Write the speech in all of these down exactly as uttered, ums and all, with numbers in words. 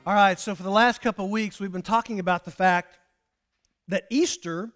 All right, so for the last couple of weeks, we've been talking about the fact that Easter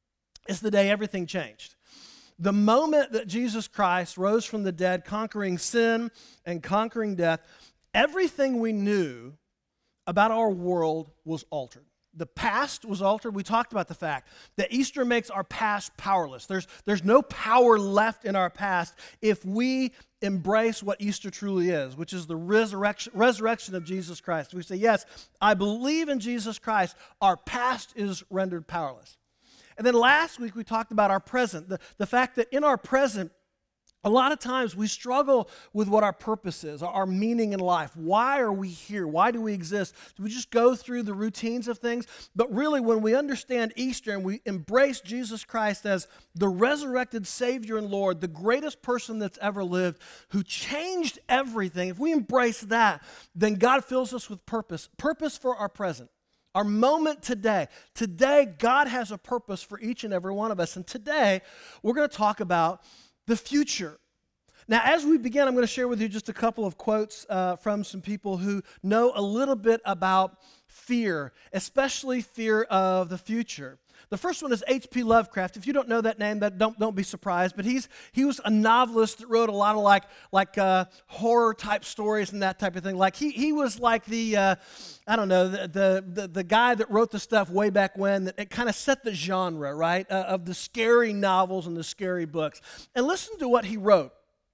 is the day everything changed. The moment that Jesus Christ rose from the dead, conquering sin and conquering death, everything we knew about our world was altered. The past was altered. We talked about the fact that Easter makes our past powerless. There's, there's no power left in our past if we embrace what Easter truly is, which is the resurrection, resurrection of Jesus Christ. We say, yes, I believe in Jesus Christ. Our past is rendered powerless. And then last week we talked about our present, the, the fact that in our present, a lot of times we struggle with what our purpose is, our meaning in life. Why are we here? Why do we exist? Do we just go through the routines of things? But really, when we understand Easter and we embrace Jesus Christ as the resurrected Savior and Lord, the greatest person that's ever lived, who changed everything, if we embrace that, then God fills us with purpose, purpose for our present. Our moment today. Today, God has a purpose for each and every one of us. And today, we're going to talk about the future. Now, as we begin, I'm going to share with you just a couple of quotes uh, from some people who know a little bit about fear, especially fear of the future. The first one is H P Lovecraft. If you don't know that name, that don't don't be surprised. But he's he was a novelist that wrote a lot of like like uh, horror type stories and that type of thing. Like he he was like the uh, I don't know the, the the the guy that wrote the stuff way back when that it kind of set the genre right uh, of the scary novels and the scary books. And listen to what he wrote.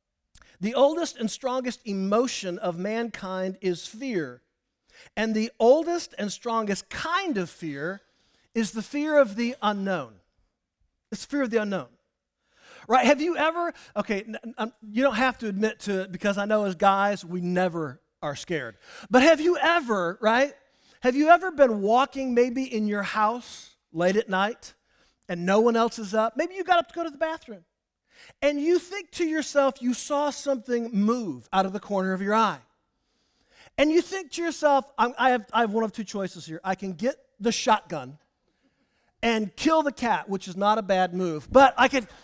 The oldest and strongest emotion of mankind is fear, and the oldest and strongest kind of fear is the fear of the unknown. It's fear of the unknown. Right? Have you ever, okay, you don't have to admit to it because I know as guys, we never are scared. But have you ever, right? Have you ever been walking maybe in your house late at night and no one else is up? Maybe you got up to go to the bathroom. And you think to yourself, you saw something move out of the corner of your eye. And you think to yourself, I I have, I have one of two choices here. I can get the shotgun and kill the cat, which is not a bad move. But I could,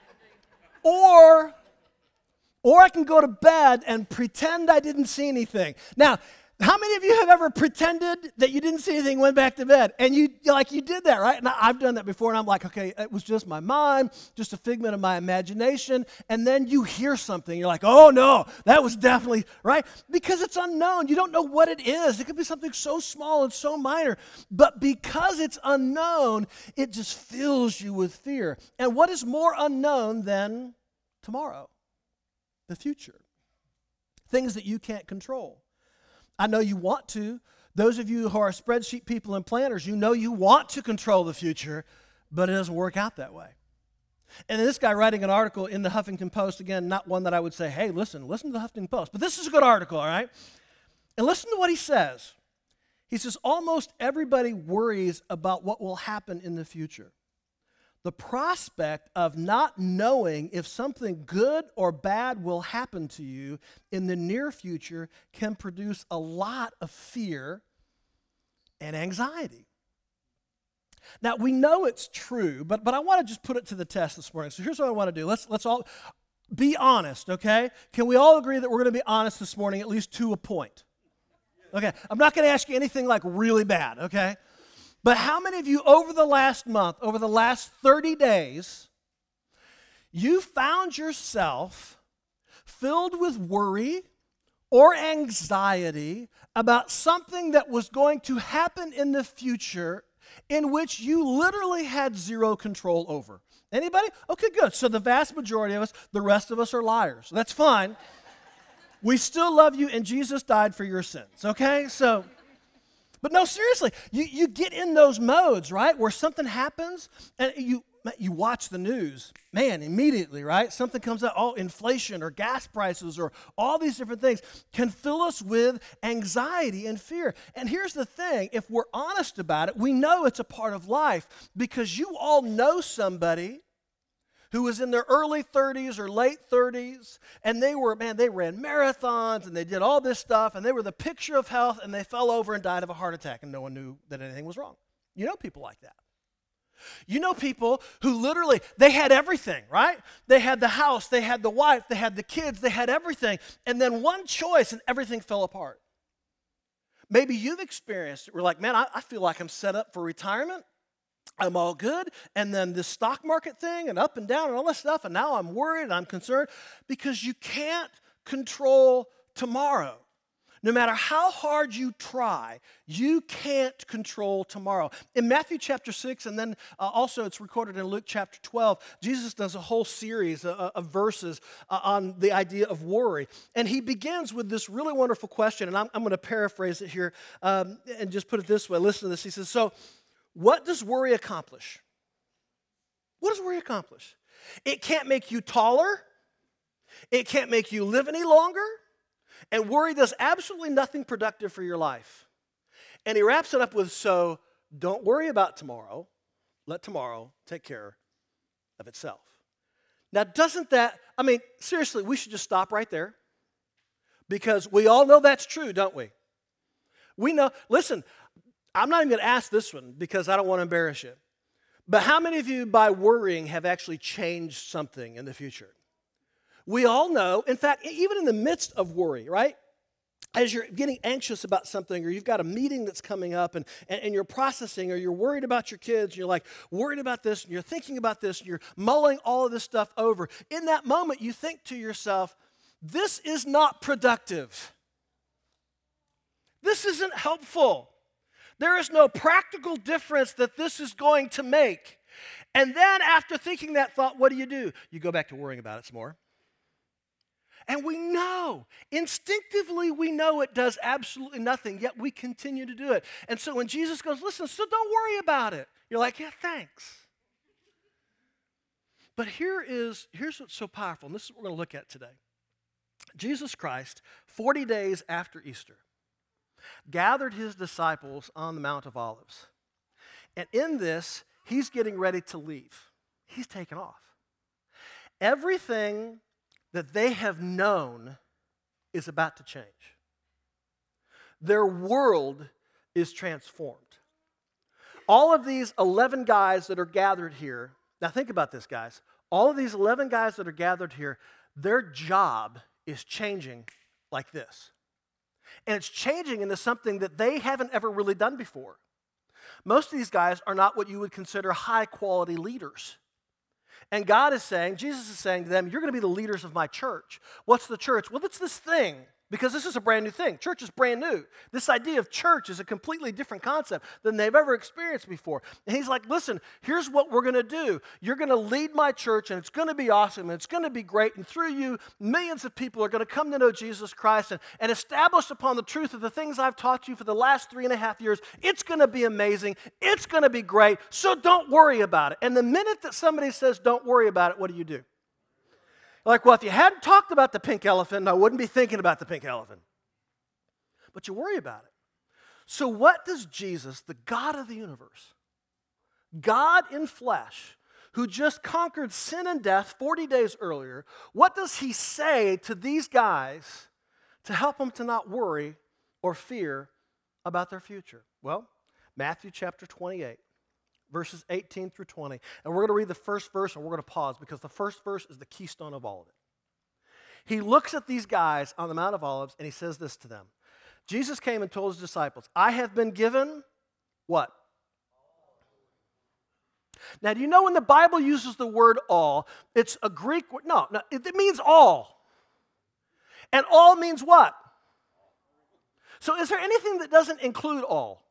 or, or I can go to bed and pretend I didn't see anything. Now, how many of you have ever pretended that you didn't see anything, went back to bed? And you, like, you did that, right? And I've done that before, and I'm like, okay, it was just my mind, just a figment of my imagination. And then you hear something. You're like, oh, no, that was definitely, right? Because it's unknown. You don't know what it is. It could be something so small and so minor. But because it's unknown, it just fills you with fear. And what is more unknown than tomorrow? The future. Things that you can't control. I know you want to. Those of you who are spreadsheet people and planners, you know you want to control the future, but it doesn't work out that way. And this guy writing an article in the Huffington Post, again, not one that I would say, hey, listen, listen to the Huffington Post. But this is a good article, all right? And listen to what he says. He says, almost everybody worries about what will happen in the future. The prospect of not knowing if something good or bad will happen to you in the near future can produce a lot of fear and anxiety. Now, we know it's true, but, but I want to just put it to the test this morning. So here's what I want to do. Let's, let's all be honest, okay? Can we all agree that we're going to be honest this morning, at least to a point? Okay, I'm not going to ask you anything like really bad, okay? But how many of you over the last month, over the last thirty days, you found yourself filled with worry or anxiety about something that was going to happen in the future in which you literally had zero control over? Anybody? Okay, good. So the vast majority of us, the rest of us are liars. That's fine. We still love you and Jesus died for your sins, okay? So... But no, seriously, you, you get in those modes, right, where something happens and you you watch the news, man, immediately, right? Something comes out, oh, inflation or gas prices or all these different things can fill us with anxiety and fear. And here's the thing, if we're honest about it, we know it's a part of life because you all know somebody who was in their early thirties or late thirties, and they were, man, they ran marathons, and they did all this stuff, and they were the picture of health, and they fell over and died of a heart attack, and no one knew that anything was wrong. You know people like that. You know people who literally, they had everything, right? They had the house, they had the wife, they had the kids, they had everything, and then one choice, and everything fell apart. Maybe you've experienced it. We're like, man, I, I feel like I'm set up for retirement. I'm all good. And then this stock market thing and up and down and all this stuff. And now I'm worried and I'm concerned because you can't control tomorrow. No matter how hard you try, you can't control tomorrow. In Matthew chapter six, and then uh, also it's recorded in Luke chapter twelve, Jesus does a whole series of, of verses uh, on the idea of worry. And he begins with this really wonderful question, and I'm, I'm going to paraphrase it here um, and just put it this way. Listen to this. He says, so what does worry accomplish? What does worry accomplish? It can't make you taller. It can't make you live any longer. And worry does absolutely nothing productive for your life. And he wraps it up with, so don't worry about tomorrow. Let tomorrow take care of itself. Now, doesn't that, I mean, seriously, we should just stop right there. Because we all know that's true, don't we? We know, listen, I'm not even going to ask this one because I don't want to embarrass you. But how many of you, by worrying, have actually changed something in the future? We all know, in fact, even in the midst of worry, right? As you're getting anxious about something, or you've got a meeting that's coming up, and, and, and you're processing, or you're worried about your kids, and you're like worried about this, and you're thinking about this, and you're mulling all of this stuff over. In that moment, you think to yourself, this is not productive. This isn't helpful. There is no practical difference that this is going to make. And then after thinking that thought, what do you do? You go back to worrying about it some more. And we know, instinctively we know it does absolutely nothing, yet we continue to do it. And so when Jesus goes, listen, so don't worry about it. You're like, yeah, thanks. But here is, here's what's so powerful, and this is what we're going to look at today. Jesus Christ, forty days after Easter, gathered his disciples on the Mount of Olives. And in this, he's getting ready to leave. He's taken off. Everything that they have known is about to change. Their world is transformed. All of these eleven guys that are gathered here, now think about this, guys. All of these eleven guys that are gathered here, their job is changing like this. And it's changing into something that they haven't ever really done before. Most of these guys are not what you would consider high-quality leaders. And God is saying, Jesus is saying to them, you're going to be the leaders of my church. What's the church? Well, it's this thing, because this is a brand new thing. Church is brand new. This idea of church is a completely different concept than they've ever experienced before. And he's like, listen, here's what we're going to do. You're going to lead my church, and it's going to be awesome, and it's going to be great. And through you, millions of people are going to come to know Jesus Christ and, and establish upon the truth of the things I've taught you for the last three and a half years. It's going to be amazing. It's going to be great. So don't worry about it. And the minute that somebody says don't worry about it, what do you do? Like, well, if you hadn't talked about the pink elephant, I wouldn't be thinking about the pink elephant. But you worry about it. So what does Jesus, the God of the universe, God in flesh, who just conquered sin and death forty days earlier, what does he say to these guys to help them to not worry or fear about their future? Well, Matthew chapter twenty-eight. Verses eighteen through twenty. And we're going to read the first verse and we're going to pause because the first verse is the keystone of all of it. He looks at these guys on the Mount of Olives and he says this to them. Jesus came and told his disciples, I have been given what? Now, do you know when the Bible uses the word all, it's a Greek word? No, no, it, it means all. And all means what? So is there anything that doesn't include all?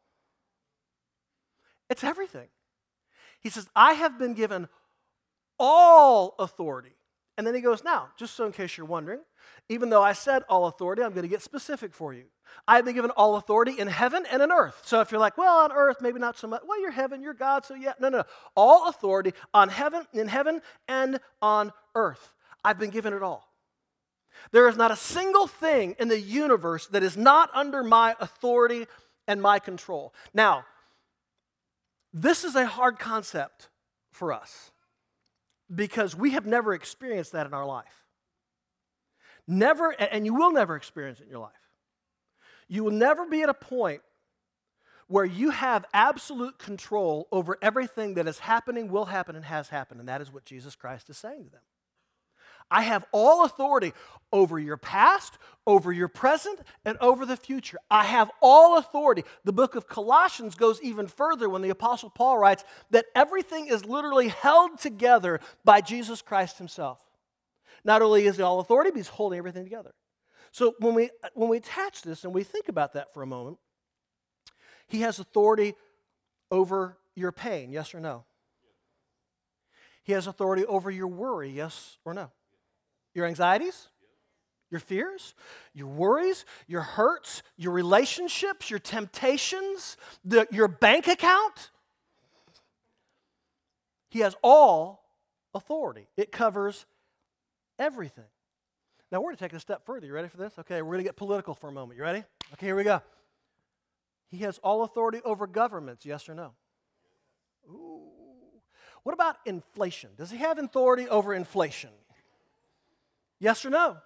It's everything. He says, I have been given all authority. And then he goes, now, just so in case you're wondering, even though I said all authority, I'm going to get specific for you. I have been given all authority in heaven and in earth. So if you're like, well, on earth, maybe not so much. Well, you're heaven, you're God, so yeah. No, no, no. All authority on heaven, in heaven and on earth. I've been given it all. There is not a single thing in the universe that is not under my authority and my control. Now, this is a hard concept for us because we have never experienced that in our life. Never, and you will never experience it in your life. You will never be at a point where you have absolute control over everything that is happening, will happen, and has happened, and that is what Jesus Christ is saying to them. I have all authority over your past, over your present, and over the future. I have all authority. The book of Colossians goes even further when the Apostle Paul writes that everything is literally held together by Jesus Christ himself. Not only is he all authority, but he's holding everything together. So when we, when we attach this and we think about that for a moment, he has authority over your pain, yes or no? He has authority over your worry, yes or no? Your anxieties, your fears, your worries, your hurts, your relationships, your temptations, the, your bank account. He has all authority. It covers everything. Now, we're going to take it a step further. You ready for this? Okay, we're going to get political for a moment. You ready? Okay, here we go. He has all authority over governments, yes or no? Ooh. What about inflation? Does he have authority over inflation? Yes or no?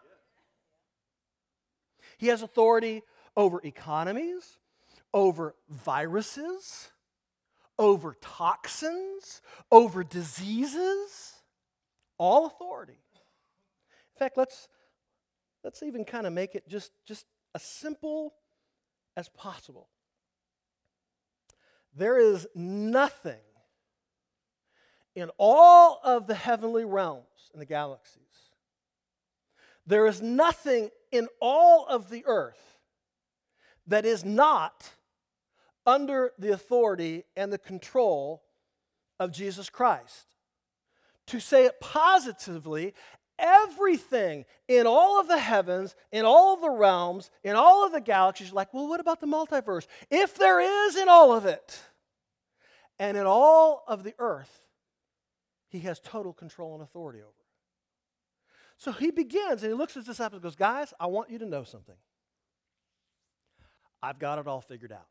He has authority over economies, over viruses, over toxins, over diseases. All authority. In fact, let's, let's even kind of make it just, just as simple as possible. There is nothing in all of the heavenly realms in the galaxies. There is nothing in all of the earth that is not under the authority and the control of Jesus Christ. To say it positively, everything in all of the heavens, in all of the realms, in all of the galaxies, you're like, well, what about the multiverse? If there is in all of it, and in all of the earth, he has total control and authority over. So he begins and he looks at his disciples and goes, guys, I want you to know something. I've got it all figured out.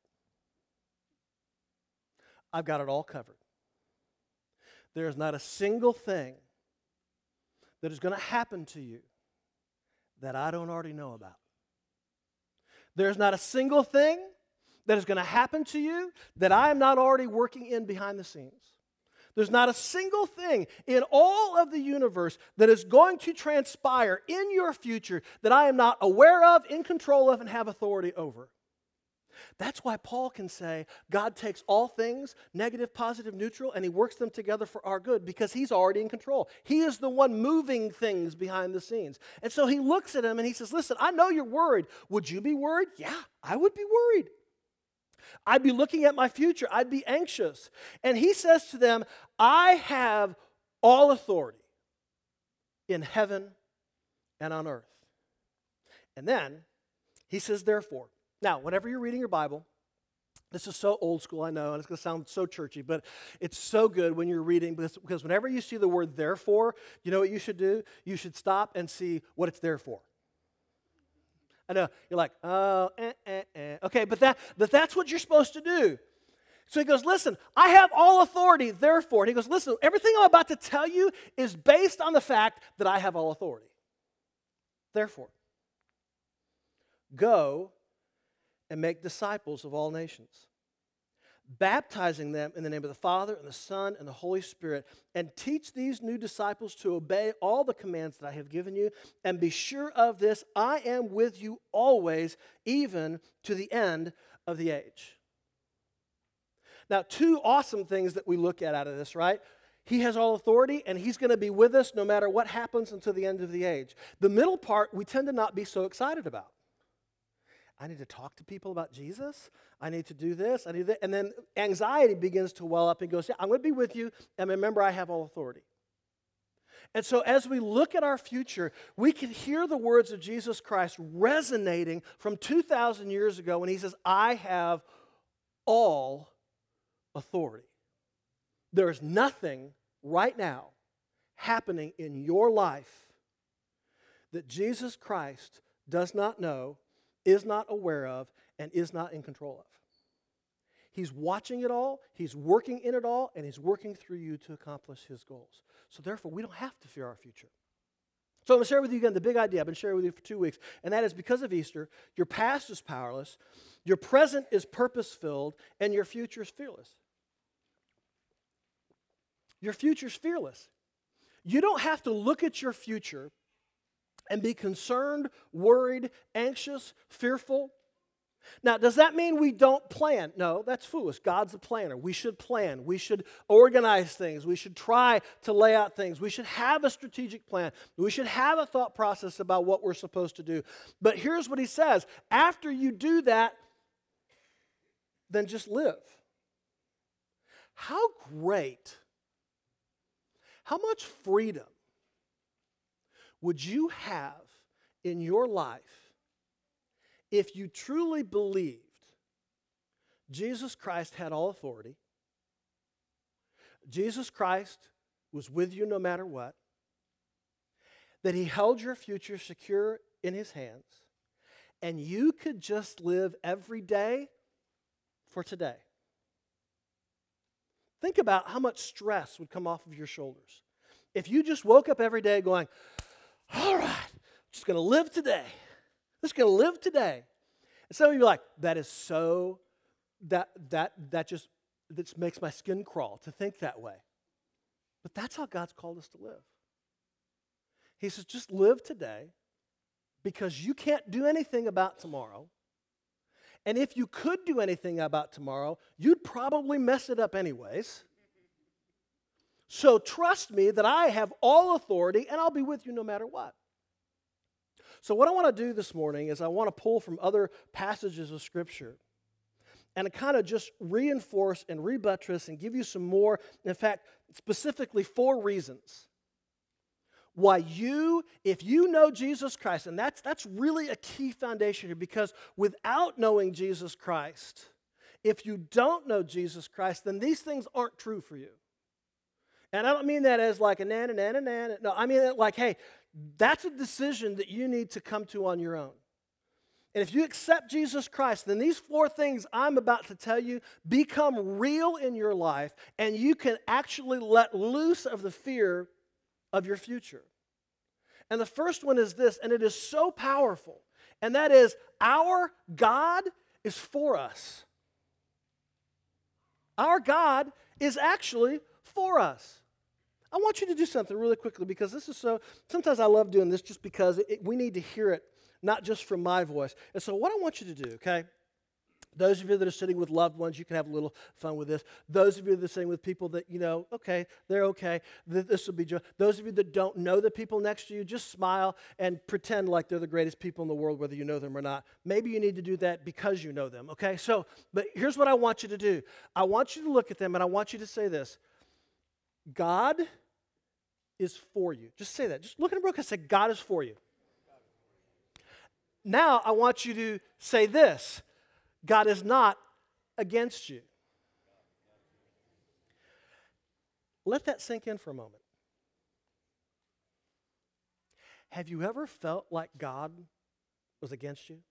I've got it all covered. There is not a single thing that is going to happen to you that I don't already know about. There's not a single thing that is going to happen to you that I am not already working in behind the scenes. There's not a single thing in all of the universe that is going to transpire in your future that I am not aware of, in control of, and have authority over. That's why Paul can say God takes all things, negative, positive, neutral, and he works them together for our good because he's already in control. He is the one moving things behind the scenes. And so he looks at him and he says, listen, I know you're worried. Would you be worried? Yeah, I would be worried. I'd be looking at my future. I'd be anxious. And he says to them, I have all authority in heaven and on earth. And then he says, therefore. Now, whenever you're reading your Bible, this is so old school, I know, and it's going to sound so churchy, but it's so good when you're reading because, because whenever you see the word therefore, you know what you should do? You should stop and see what it's there for. I know, you're like, oh, eh, eh, eh. Okay, but, that, but that's what you're supposed to do. So he goes, listen, I have all authority, therefore. And he goes, listen, everything I'm about to tell you is based on the fact that I have all authority. Therefore, go and make disciples of all nations, baptizing them in the name of the Father and the Son and the Holy Spirit, and teach these new disciples to obey all the commands that I have given you, and be sure of this, I am with you always, even to the end of the age. Now, two awesome things that we look at out of this, right? He has all authority, and he's going to be with us no matter what happens until the end of the age. The middle part, we tend to not be so excited about. I need to talk to people about Jesus. I need to do this. I need that. And then anxiety begins to well up and goes, yeah, I'm going to be with you. And remember, I have all authority. And so as we look at our future, we can hear the words of Jesus Christ resonating from two thousand years ago when he says, I have all authority. There is nothing right now happening in your life that Jesus Christ does not know, is not aware of, and is not in control of. He's watching it all, he's working in it all, and he's working through you to accomplish his goals. So therefore, we don't have to fear our future. So I'm going to share with you again the big idea I've been sharing with you for two weeks, and that is because of Easter, your past is powerless, your present is purpose-filled, and your future is fearless. Your future is fearless. You don't have to look at your future and be concerned, worried, anxious, fearful. Now, does that mean we don't plan? No, that's foolish. God's a planner. We should plan. We should organize things. We should try to lay out things. We should have a strategic plan. We should have a thought process about what we're supposed to do. But here's what he says. After you do that, then just live. How great, how much freedom would you have in your life if you truly believed Jesus Christ had all authority, Jesus Christ was with you no matter what, that he held your future secure in his hands, and you could just live every day for today? Think about how much stress would come off of your shoulders if you just woke up every day going, all right, I'm just going to live today. Just going to live today. And some of you are like, that is so, that that that just that makes my skin crawl to think that way. But that's how God's called us to live. He says, just live today because you can't do anything about tomorrow. And if you could do anything about tomorrow, you'd probably mess it up anyways. So trust me that I have all authority and I'll be with you no matter what. So what I want to do this morning is I want to pull from other passages of Scripture and to kind of just reinforce and rebuttress and give you some more, in fact, specifically four reasons why you, if you know Jesus Christ, and that's, that's really a key foundation here, because without knowing Jesus Christ, if you don't know Jesus Christ, then these things aren't true for you. And I don't mean that as like a na na na na na. No, I mean it like, hey, that's a decision that you need to come to on your own. And if you accept Jesus Christ, then these four things I'm about to tell you become real in your life, and you can actually let loose of the fear of your future. And the first one is this, and it is so powerful, and that is our God is for us. Our God is actually for us. I want you to do something really quickly because this is so, sometimes I love doing this just because it, we need to hear it, not just from my voice. And so what I want you to do, okay, those of you that are sitting with loved ones, you can have a little fun with this. Those of you that are sitting with people that, you know, okay, they're okay, this will be joy. Those of you that don't know the people next to you, just smile and pretend like they're the greatest people in the world, whether you know them or not. Maybe you need to do that because you know them, okay? So, but here's what I want you to do. I want you to look at them and I want you to say this. God is for you. Just say that. Just look at them real quick and say, God is for you. Now, I want you to say this. God is not against you. Let that sink in for a moment. Have you ever felt like God was against you?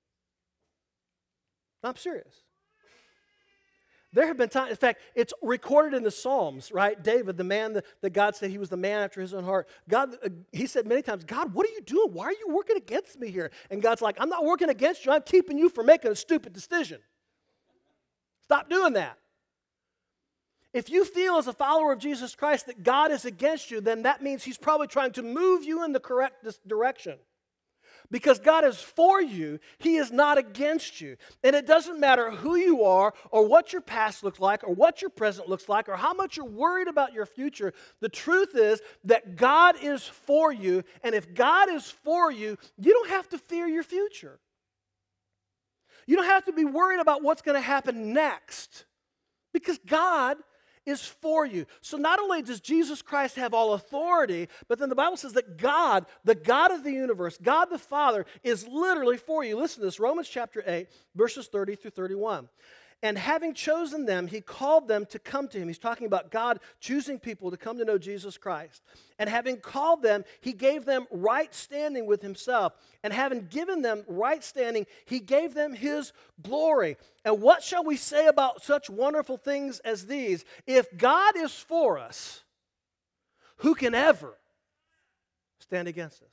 I'm serious. There have been times, in fact, it's recorded in the Psalms, right? David, the man that, that God said he was the man after his own heart. God, uh, he said many times, God, what are you doing? Why are you working against me here? And God's like, I'm not working against you. I'm keeping you from making a stupid decision. Stop doing that. If you feel as a follower of Jesus Christ that God is against you, then that means he's probably trying to move you in the correct direction. Because God is for you, he is not against you. And it doesn't matter who you are or what your past looks like or what your present looks like or how much you're worried about your future. The truth is that God is for you, and if God is for you, you don't have to fear your future. You don't have to be worried about what's going to happen next because God is for you. So not only does Jesus Christ have all authority, but then the Bible says that God, the God of the universe, God the Father, is literally for you. Listen to this, Romans chapter eight, verses thirty through thirty-one. And having chosen them, he called them to come to him. He's talking about God choosing people to come to know Jesus Christ. And having called them, he gave them right standing with himself. And having given them right standing, he gave them his glory. And what shall we say about such wonderful things as these? If God is for us, who can ever stand against us?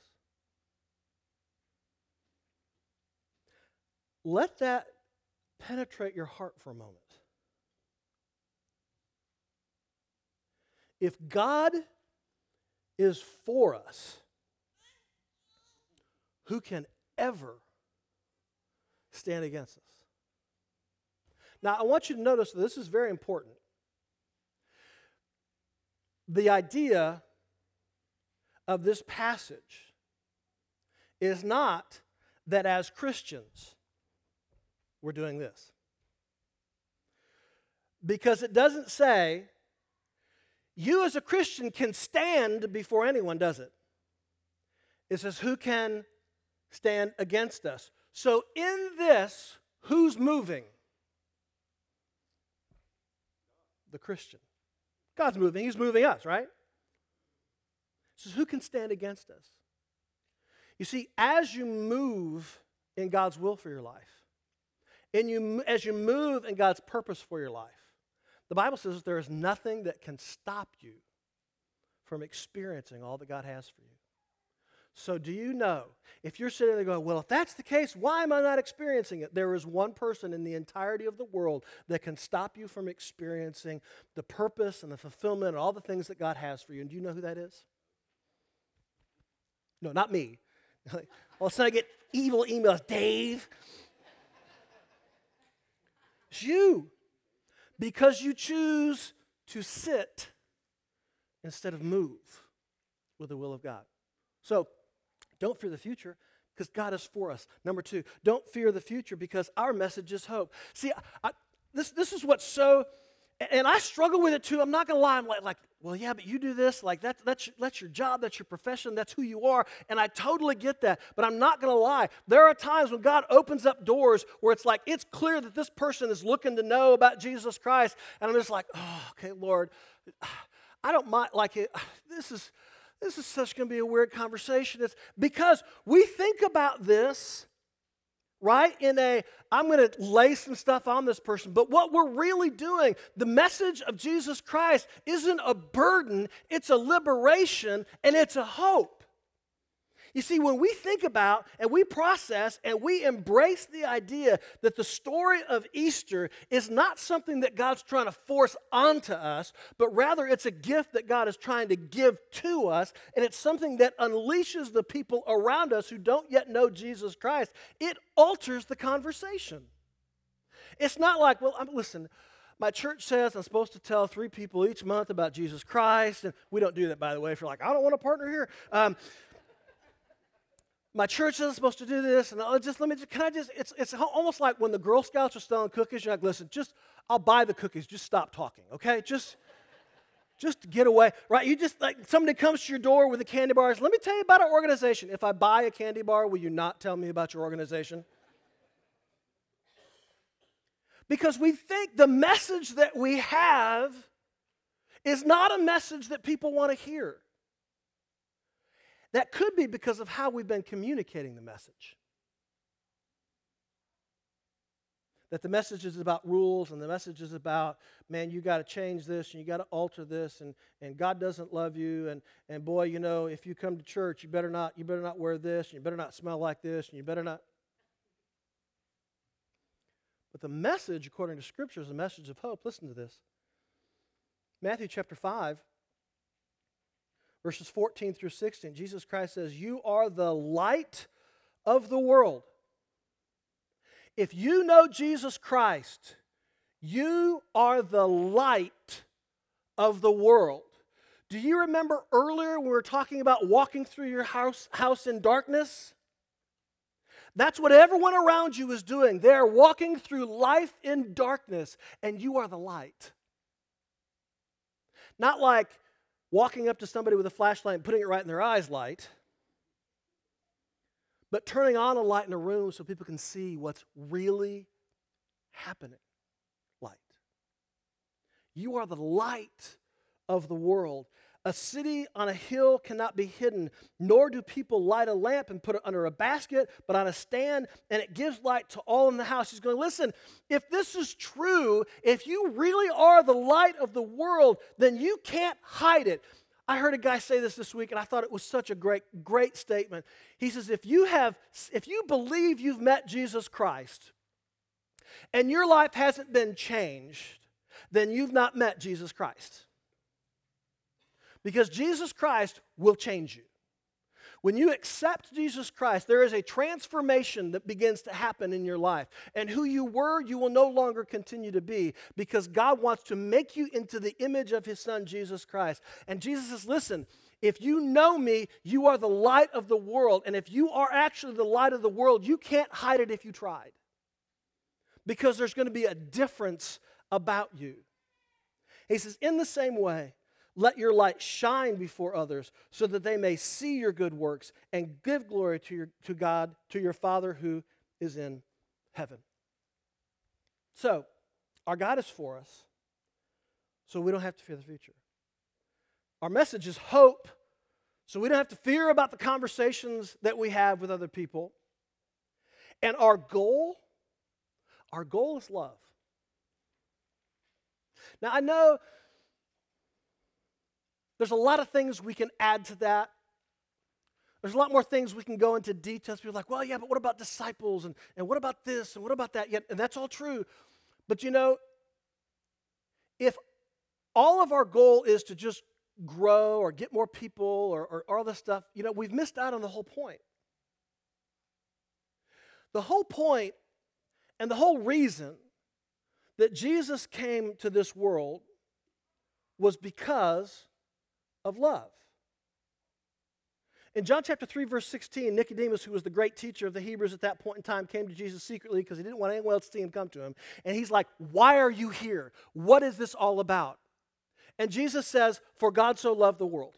Let that penetrate your heart for a moment. If God is for us, who can ever stand against us? Now, I want you to notice that this is very important. The idea of this passage is not that as Christians we're doing this. Because it doesn't say you as a Christian can stand before anyone, does it? It says who can stand against us. So in this, who's moving? The Christian. God's moving. He's moving us, right? So who can stand against us? You see, as you move in God's will for your life, and you, as you move in God's purpose for your life, the Bible says there is nothing that can stop you from experiencing all that God has for you. So do you know, if you're sitting there going, well, if that's the case, why am I not experiencing it? There is one person in the entirety of the world that can stop you from experiencing the purpose and the fulfillment and all the things that God has for you. And do you know who that is? No, not me. All of a sudden I get evil emails. Dave. It's you. Because you choose to sit instead of move with the will of God. So, don't fear the future because God is for us. Number two, don't fear the future because our message is hope. See, I, this, this is what's so, and I struggle with it too. I'm not going to lie. I'm like, like, well, yeah, but you do this. Like, that, that's, that's your job. That's your profession. That's who you are. And I totally get that. But I'm not going to lie. There are times when God opens up doors where it's like, it's clear that this person is looking to know about Jesus Christ. And I'm just like, oh, okay, Lord, I don't mind. Like, it, this is... This is such going to be a weird conversation. It's because we think about this, right, in a, I'm going to lay some stuff on this person. But what we're really doing, the message of Jesus Christ isn't a burden, it's a liberation, and it's a hope. You see, when we think about and we process and we embrace the idea that the story of Easter is not something that God's trying to force onto us, but rather it's a gift that God is trying to give to us, and it's something that unleashes the people around us who don't yet know Jesus Christ, it alters the conversation. It's not like, well, I'm, listen, my church says I'm supposed to tell three people each month about Jesus Christ, and we don't do that, by the way, if you're like, I don't want to partner here. Um, My church isn't supposed to do this, and I'll just let me. Can I just? It's it's almost like when the Girl Scouts are selling cookies. You're like, listen, just I'll buy the cookies. Just stop talking, okay? Just, just get away, right? You just like somebody comes to your door with the candy bars. Let me tell you about our organization. If I buy a candy bar, will you not tell me about your organization? Because we think the message that we have is not a message that people want to hear. That could be because of how we've been communicating the message. That the message is about rules, and the message is about, man, you got to change this, and you got to alter this, and, and God doesn't love you, and, and boy, you know, if you come to church, you better not, you better not wear this, and you better not smell like this, and you better not. But the message, according to Scripture, is a message of hope. Listen to this. Matthew chapter five. Verses fourteen through sixteen, Jesus Christ says, you are the light of the world. If you know Jesus Christ, you are the light of the world. Do you remember earlier when we were talking about walking through your house, house in darkness? That's what everyone around you is doing. They're walking through life in darkness, and you are the light. Not like walking up to somebody with a flashlight and putting it right in their eyes light, but turning on a light in a room so people can see what's really happening light. You are the light of the world. A city on a hill cannot be hidden, nor do people light a lamp and put it under a basket, but on a stand, and it gives light to all in the house. He's going, listen, if this is true, if you really are the light of the world, then you can't hide it. I heard a guy say this this week, and I thought it was such a great, great statement. He says, if you have, if you believe you've met Jesus Christ, and your life hasn't been changed, then you've not met Jesus Christ. Because Jesus Christ will change you. When you accept Jesus Christ, there is a transformation that begins to happen in your life. And who you were, you will no longer continue to be, because God wants to make you into the image of his Son, Jesus Christ. And Jesus says, listen, if you know me, you are the light of the world. And if you are actually the light of the world, you can't hide it if you tried. Because there's going to be a difference about you. He says, in the same way, let your light shine before others so that they may see your good works and give glory to, your, to God, to your Father who is in heaven. So, our God is for us, so we don't have to fear the future. Our message is hope, so we don't have to fear about the conversations that we have with other people. And our goal, our goal is love. Now, I know there's a lot of things we can add to that. There's a lot more things we can go into details. People are like, well, yeah, but what about disciples? And, and what about this? And what about that? Yeah, and that's all true. But you know, if all of our goal is to just grow or get more people or, or, or all this stuff, you know, we've missed out on the whole point. The whole point and the whole reason that Jesus came to this world was because of love. In John chapter three, verse sixteen, Nicodemus, who was the great teacher of the Hebrews at that point in time, came to Jesus secretly because he didn't want anyone else to see him come to him. And he's like, why are you here? What is this all about? And Jesus says, for God so loved the world.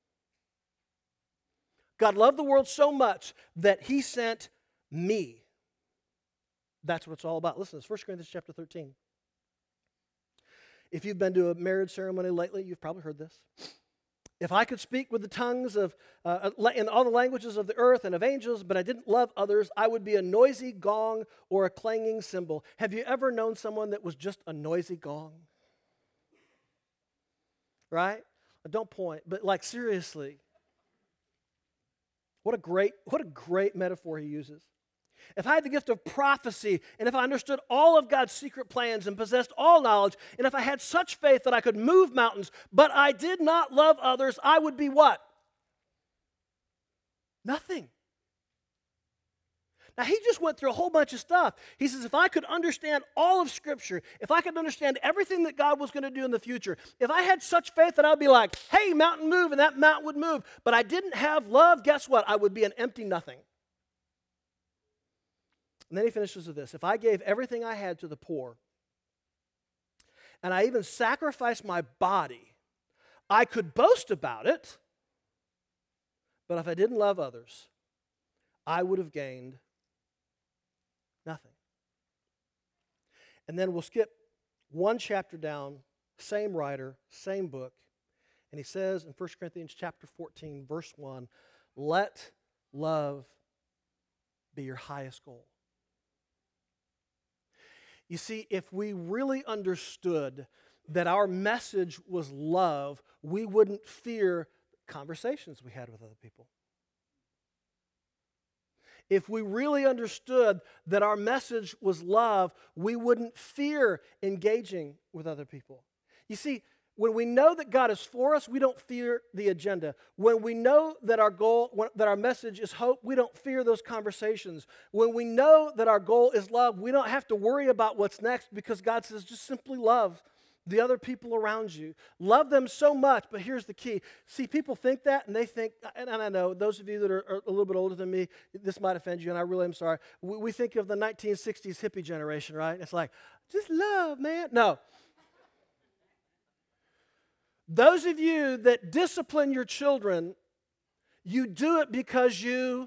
God loved the world so much that he sent me. That's what it's all about. Listen, it's First Corinthians chapter thirteen. If you've been to a marriage ceremony lately, you've probably heard this. If I could speak with the tongues of, uh, in all the languages of the earth and of angels, but I didn't love others, I would be a noisy gong or a clanging cymbal. Have you ever known someone that was just a noisy gong? Right? Don't point, but like seriously. What a great, what a great metaphor he uses. If I had the gift of prophecy, and if I understood all of God's secret plans and possessed all knowledge, and if I had such faith that I could move mountains, but I did not love others, I would be what? Nothing. Now, he just went through a whole bunch of stuff. He says, if I could understand all of Scripture, if I could understand everything that God was going to do in the future, if I had such faith that I would be like, hey, mountain move, and that mountain would move, but I didn't have love, guess what? I would be an empty nothing. And then he finishes with this. If I gave everything I had to the poor, and I even sacrificed my body, I could boast about it, but if I didn't love others, I would have gained nothing. And then we'll skip one chapter down, same writer, same book, and he says in First Corinthians chapter fourteen, verse one, let love be your highest goal. You see, if we really understood that our message was love, we wouldn't fear conversations we had with other people. If we really understood that our message was love, we wouldn't fear engaging with other people. You see, when we know that God is for us, we don't fear the agenda. When we know that our goal, that our message is hope, we don't fear those conversations. When we know that our goal is love, we don't have to worry about what's next because God says just simply love the other people around you. Love them so much, but here's the key. See, people think that, and they think, and I know, those of you that are, are a little bit older than me, this might offend you, and I really am sorry. We, we think of the nineteen sixties hippie generation, right? It's like, just love, man. No. Those of you that discipline your children, you do it because you...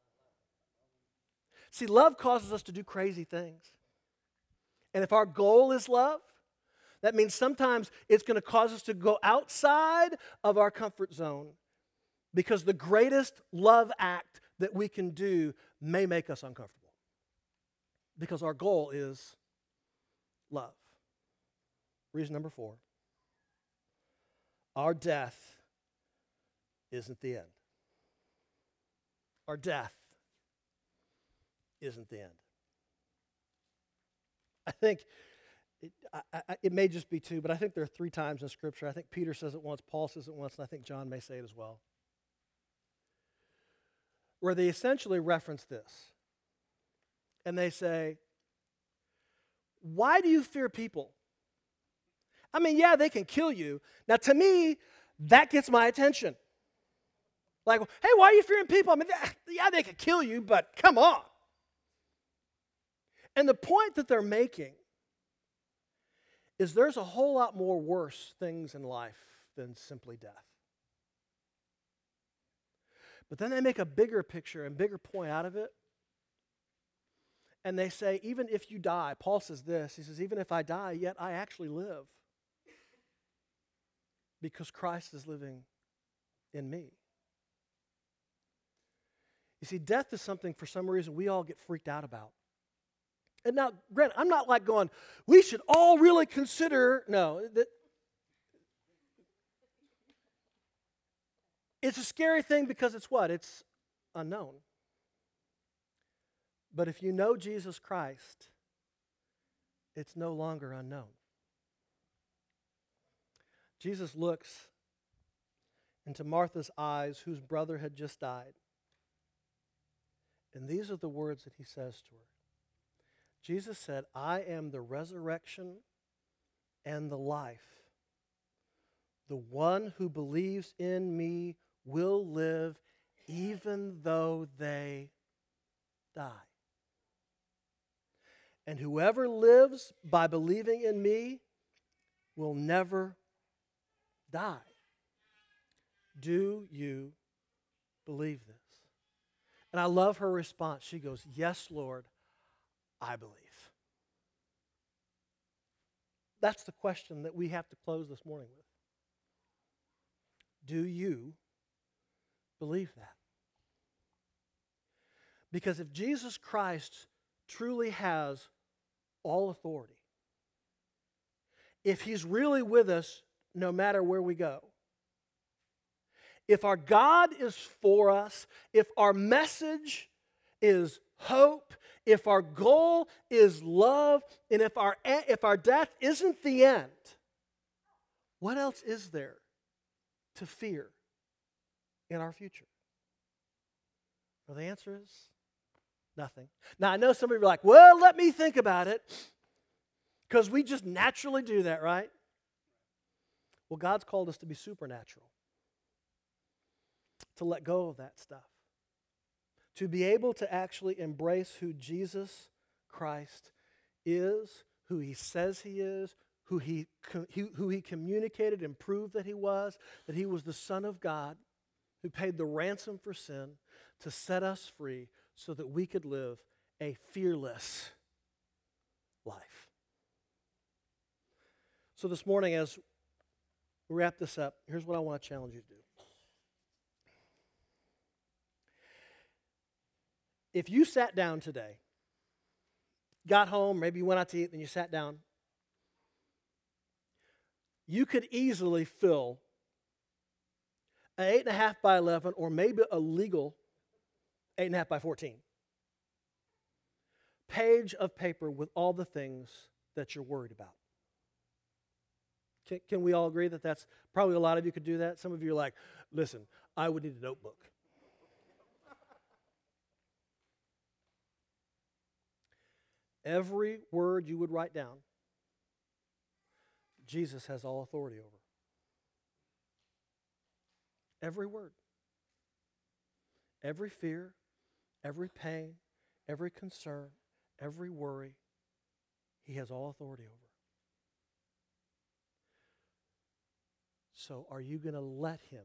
See, love causes us to do crazy things. And if our goal is love, that means sometimes it's going to cause us to go outside of our comfort zone because the greatest love act that we can do may make us uncomfortable because our goal is love. Reason number four. Our death isn't the end. Our death isn't the end. I think it, I, I, it may just be two, but I think there are three times in Scripture. I think Peter says it once, Paul says it once, and I think John may say it as well. where they essentially reference this. And they say, why do you fear people? I mean, yeah, they can kill you. Now, to me, that gets my attention. Like, hey, why are you fearing people? I mean, yeah, they could kill you, but come on. And the point that they're making is there's a whole lot more worse things in life than simply death. But then they make a bigger picture and bigger point out of it. And they say, even if you die, Paul says this, he says, even if I die, yet I actually live. Because Christ is living in me. You see, death is something for some reason we all get freaked out about. And now, granted, I'm not like going, we should all really consider, no. That, it's a scary thing because it's what? It's unknown. But if you know Jesus Christ, it's no longer unknown. Jesus looks into Martha's eyes, whose brother had just died. And these are the words that he says to her. Jesus said, I am the resurrection and the life. The one who believes in me will live even though they die. And whoever lives by believing in me will never die. Do you believe this? And I love her response. She goes, yes, Lord, I believe. That's the question that we have to close this morning with. Do you believe that? Because if Jesus Christ truly has all authority, if he's really with us no matter where we go, if our God is for us, if our message is hope, if our goal is love, and if our, if our death isn't the end, what else is there to fear in our future? Well, the answer is nothing. Now, I know some of you are like, well, let me think about it, because we just naturally do that, right? Well, God's called us to be supernatural, to let go of that stuff, to be able to actually embrace who Jesus Christ is, who he says he is, who he, who he communicated and proved that he was, that he was the Son of God who paid the ransom for sin to set us free so that we could live a fearless life. So this morning, as we wrap this up, here's what I want to challenge you to do. If you sat down today, got home, maybe you went out to eat, then you sat down, you could easily fill an eight and a half by eleven, or maybe a legal eight and a half by fourteen page of paper with all the things that you're worried about. Can, can we all agree that that's probably a lot of you could do that? Some of you are like, listen, I would need a notebook. Every word you would write down, Jesus has all authority over. Every word. Every fear, every pain, every concern, every worry, he has all authority over. So are you going to let him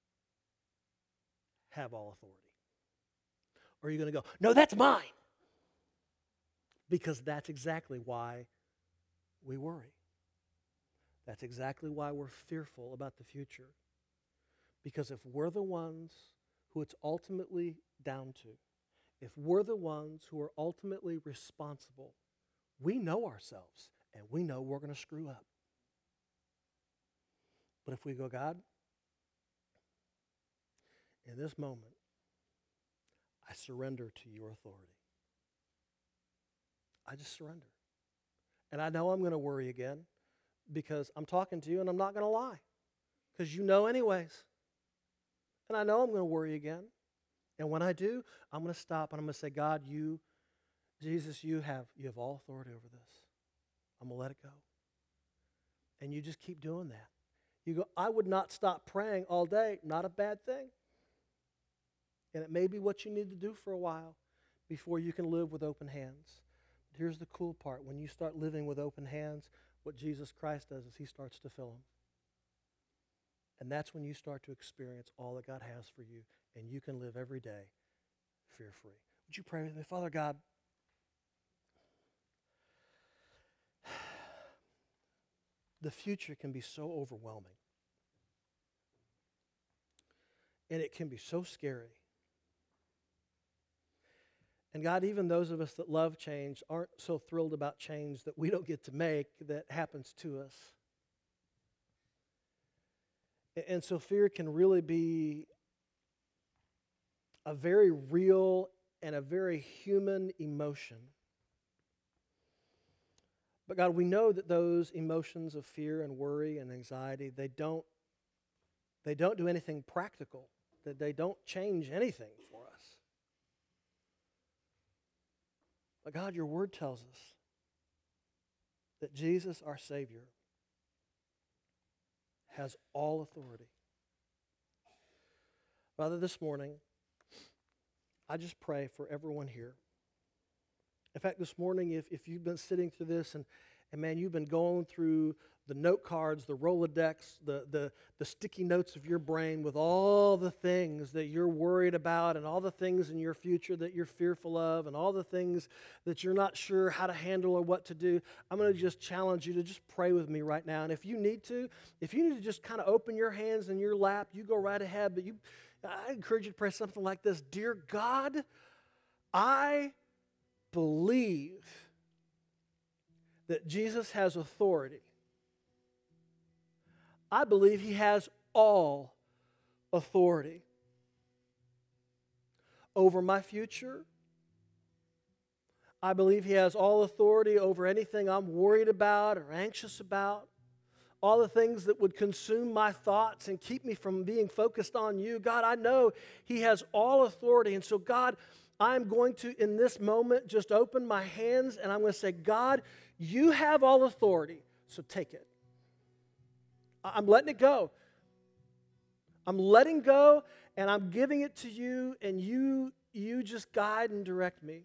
have all authority? Or are you going to go, no, that's mine? Because that's exactly why we worry. That's exactly why we're fearful about the future. Because if we're the ones who it's ultimately down to, if we're the ones who are ultimately responsible, we know ourselves and we know we're going to screw up. But if we go, God, in this moment, I surrender to your authority. I just surrender. And I know I'm going to worry again because I'm talking to you and I'm not going to lie because you know anyways. And I know I'm going to worry again. And when I do, I'm going to stop and I'm going to say, God, you, Jesus, you have, you have all authority over this. I'm going to let it go. And you just keep doing that. You go, I would not stop praying all day. Not a bad thing. And it may be what you need to do for a while before you can live with open hands. But here's the cool part. When you start living with open hands, what Jesus Christ does is he starts to fill them. And that's when you start to experience all that God has for you. And you can live every day fear-free. Would you pray with me? Father God, the future can be so overwhelming. And it can be so scary. And God, even those of us that love change aren't so thrilled about change that we don't get to make that happens to us. And so fear can really be a very real and a very human emotion. But God, we know that those emotions of fear and worry and anxiety, they don't, they don't do anything practical, that they don't change anything for us. But God, your word tells us that Jesus, our Savior, has all authority. Father, this morning, I just pray for everyone here. In fact, this morning, if, if you've been sitting through this and, and man, you've been going through the note cards, the Rolodex, the, the, the sticky notes of your brain with all the things that you're worried about and all the things in your future that you're fearful of and all the things that you're not sure how to handle or what to do, I'm going to just challenge you to just pray with me right now. And if you need to, if you need to just kind of open your hands in your lap, you go right ahead. But you, I encourage you to pray something like this. Dear God, I believe that Jesus has authority. I believe he has all authority over my future. I believe he has all authority over anything I'm worried about or anxious about. All the things that would consume my thoughts and keep me from being focused on you. God, I know he has all authority. And so, God, I'm going to, in this moment, just open my hands and I'm going to say, God, you have all authority, so take it. I'm letting it go. I'm letting go and I'm giving it to you and you, you just guide and direct me.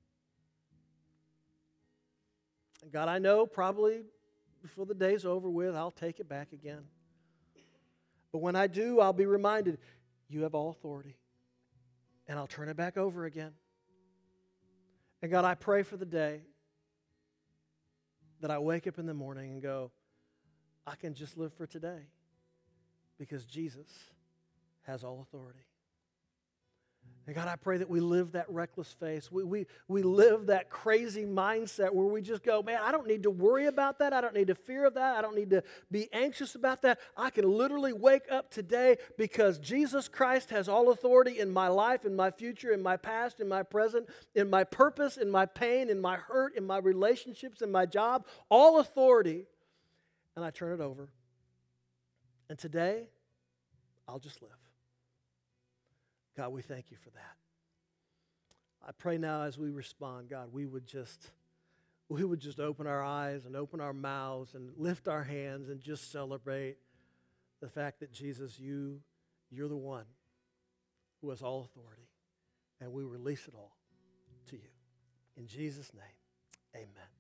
And God, I know probably before the day's over with, I'll take it back again. But when I do, I'll be reminded, you have all authority. And I'll turn it back over again. And God, I pray for the day that I wake up in the morning and go, I can just live for today because Jesus has all authority. And God, I pray that we live that reckless faith. We, we, we live that crazy mindset where we just go, man, I don't need to worry about that. I don't need to fear of that. I don't need to be anxious about that. I can literally wake up today because Jesus Christ has all authority in my life, in my future, in my past, in my present, in my purpose, in my pain, in my hurt, in my relationships, in my job. All authority. And I turn it over. And today, I'll just live. God, we thank you for that. I pray now as we respond, God, we would just we would just open our eyes and open our mouths and lift our hands and just celebrate the fact that Jesus, you, you're the one who has all authority. And we release it all to you. In Jesus' name, amen.